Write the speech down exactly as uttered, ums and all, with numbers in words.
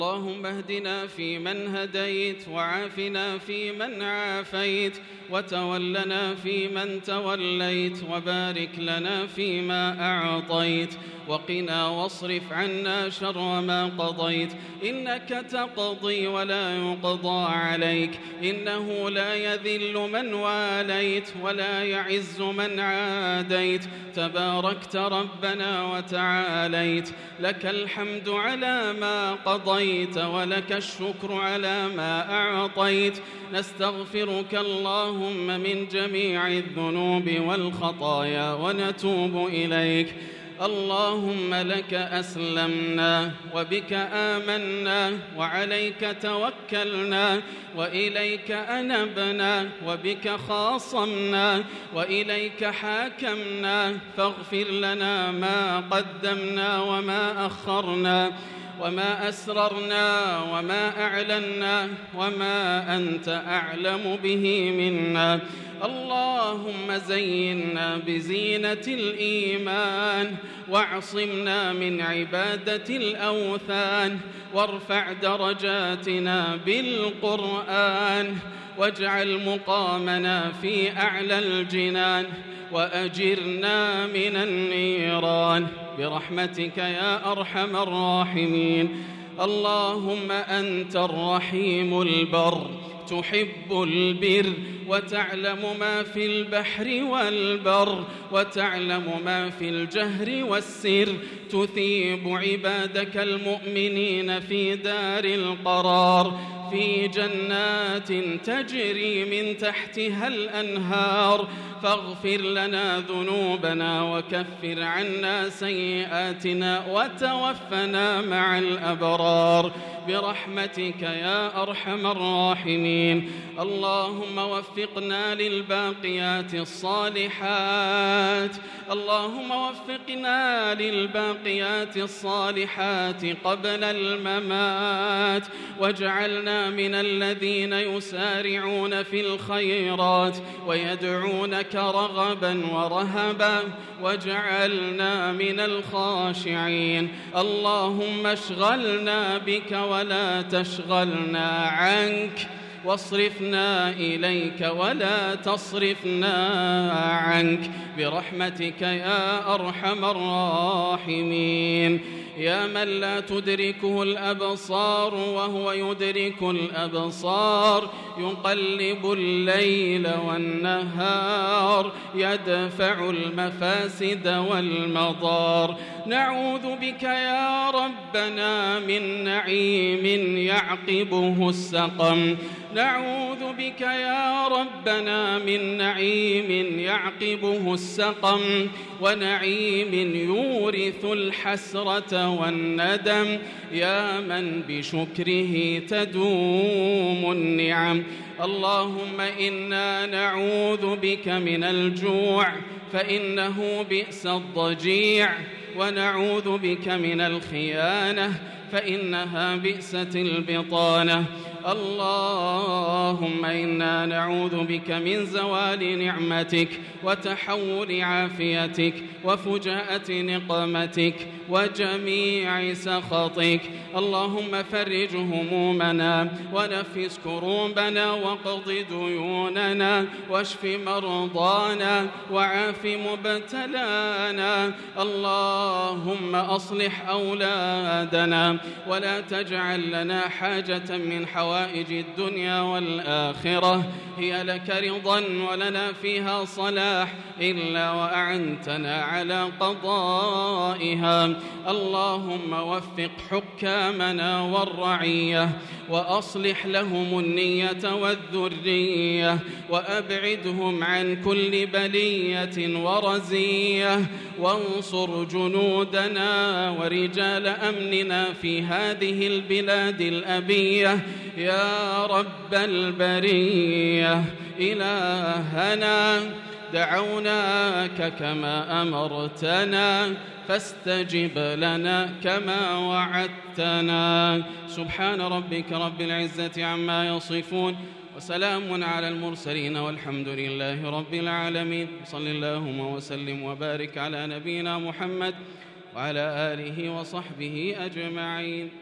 اللهم اهدنا فيمن هديت، وعافنا فيمن عافيت، وتولنا فيمن توليت، وبارك لنا فيما أعطيت، وقنا واصرف عنا شر ما قضيت. إنك تقضي ولا يقضى عليك، إنه لا يذل من واليت ولا يعز من عاديت، تباركت ربنا وتعاليت. لك الحمد على ما قضيت، ولك الشكر على ما أعطيت. نستغفرك اللهم من جميع الذنوب والخطايا ونتوب إليك. اللهم لك أسلمنا، وبك آمنا، وعليك توكلنا، وإليك أنبنا، وبك خاصمنا، وإليك حاكمنا، فاغفر لنا ما قدمنا وما أخرنا، وما أسررنا وما أعلنا، وما أنت أعلم به منا. اللهم زينا بزينة الإيمان، واعصمنا من عبادة الأوثان، وارفع درجاتنا بالقرآن، واجعل مقامنا في أعلى الجنان، وأجرنا من النيران برحمتك يا أرحم الراحمين. اللهم أنت الرحيم البر، تحب البر، وتعلم ما في البحر والبر، وتعلم ما في الجهر والسر، تثيب عبادك المؤمنين في دار القرار، في جنات تجري من تحتها الأنهار. فاغفر لنا ذنوبنا، وكفر عنا سيئاتنا، وتوفنا مع الأبرار برحمتك يا أرحم الراحمين. اللهم وفقنا للباقيات الصالحات، اللهم وفقنا للباقيات الصالحات قبل الممات، واجعلنا من الذين يسارعون في الخيرات ويدعونك رغبا ورهبا، واجعلنا من الخاشعين. اللهم اشغلنا بك ولا تشغلنا عنك، واصرفنا إليك ولا تصرفنا عنك برحمتك يا أرحم الراحمين. يا من لا تدركه الأبصار وهو يدرك الأبصار، يقلب الليل والنهار، يدفع المفاسد والمضار. نعوذ بك يا ربنا من نعيم يعقبه السقم، نعوذ بك يا ربنا من نعيم يعقبه السقم، ونعيم يورث الحسرة والندم، يا من بشكره تدوم النعم. اللهم إنا نعوذ بك من الجوع، فإنه بئس الضجيع، ونعوذ بك من الخيانة، فإنها بئست البطانة. اللهم إنا نعوذ بك من زوال نعمتك، وتحول عافيتك، وفجاءة نقمتك، وجميع سخطك. اللهم فرج همومنا، ونفس كروبنا، واقض ديوننا، واشف مرضانا، وعاف مبتلانا. اللهم أصلح أولادنا، ولا تجعل لنا حاجة من حوائج الدنيا والآخرة هي لك رضا ولنا فيها صلاح إلا وأعنتنا على قضائها. اللهم وفق حكامنا والرعية، وأصلح لهم النية والذرية، وأبعدهم عن كل بلية ورزية، وانصر جنودنا ورجال أمننا في هذه البلاد الأبية يا رب البرية. إلهنا دعوناك كما أمرتنا، فاستجب لنا كما وعدتنا. سبحان ربك رب العزة عما يصفون، وسلام على المرسلين، والحمد لله رب العالمين. صل اللهم وسلم وبارك على نبينا محمد وعلى آله وصحبه أجمعين.